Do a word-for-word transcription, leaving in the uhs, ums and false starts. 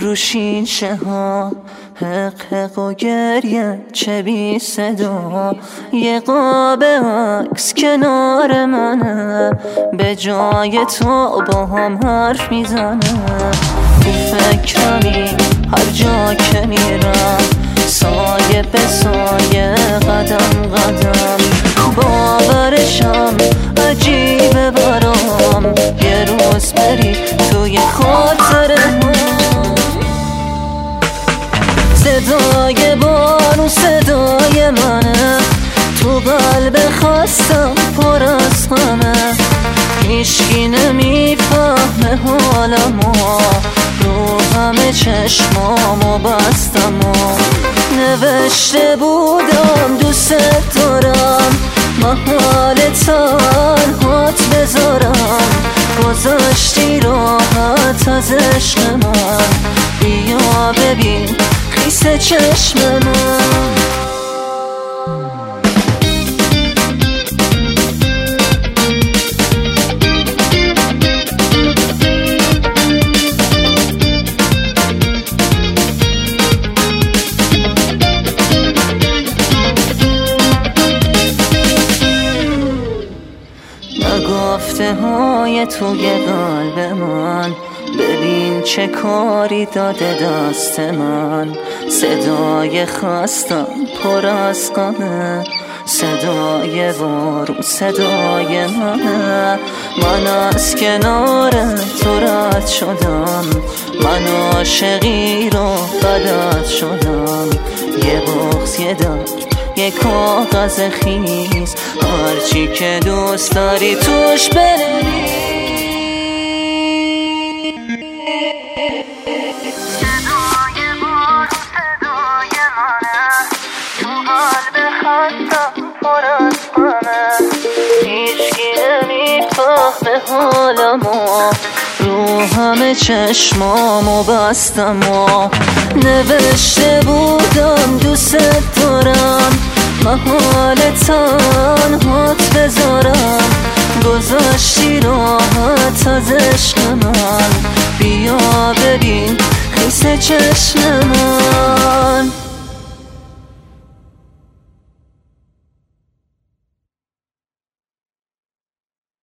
رو شیشه ها، حق حق و گریه چه بی صدا. یه قاب عکس کنار منه، به جای تو با هم حرف میزنه. تو فکرمی هر جا که میرم، سایه به سایه قدم قدم. باورشم عجیبه برام، یه روز بری توی خاطره هم. صدای بارون صدای منه، تو قلب خستم پر از غمه. هیچکی نمیفهمه حالمو، رو همه چشمامو بستم و نوشته بودم دوست دارم، محال تنهات بذارم. گذاشتی راحت از عشق من، بیا ببین خیس چشم من. گفته های توی قلب من، ببین چه کاری داده دست من. صدای خستم پر از غمه، صدای بارون صدای منه. من از کنار تو رد شدم، من عاشقی رو بلد شدم. یه بغض یه درد یه کاغذ خیز، هرچی که دوست داری توش بنویس. صدای بارون صدای منه، تو قلب خستم پر از غمه. هیچکی نمیفهمه حالمو، رو همه چشمامو بستم و نوشته بودم دوست دارم، محال تنهات بذارم. گذاشتی راحت از عشق من، بیا ببین خیس چشم من.